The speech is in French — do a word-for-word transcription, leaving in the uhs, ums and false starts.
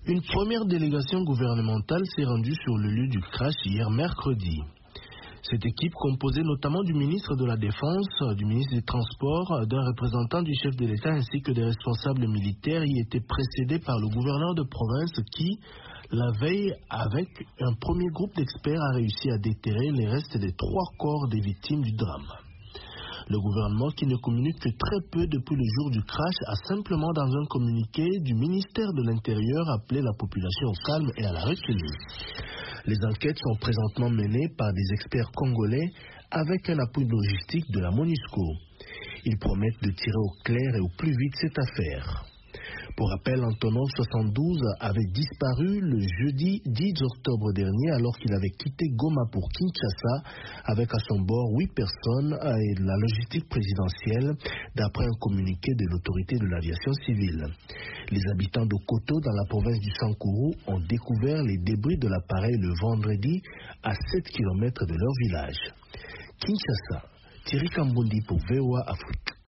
Une première délégation gouvernementale s'est rendue sur le lieu du crash hier mercredi. Cette équipe, composée notamment du ministre de la Défense, du ministre des Transports, d'un représentant du chef de l'État ainsi que des responsables militaires, y était précédée par le gouverneur de province qui, la veille, avec un premier groupe d'experts, a réussi à déterrer les restes des trois corps des victimes du drame. Le gouvernement, qui ne communique que très peu depuis le jour du crash, a simplement dans un communiqué du ministère de l'Intérieur appelé la population au calme et à la retenue. Les enquêtes sont présentement menées par des experts congolais avec un appui logistique de la MONUSCO. Ils promettent de tirer au clair et au plus vite cette affaire. Pour rappel, Antonov soixante-douze avait disparu le jeudi dix octobre dernier alors qu'il avait quitté Goma pour Kinshasa avec à son bord huit personnes et la logistique présidentielle d'après un communiqué de l'autorité de l'aviation civile. Les habitants de Koto dans la province du Sankuru ont découvert les débris de l'appareil le vendredi à sept kilomètres de leur village. Kinshasa, Thierry Kambundi pour V O A Afrique.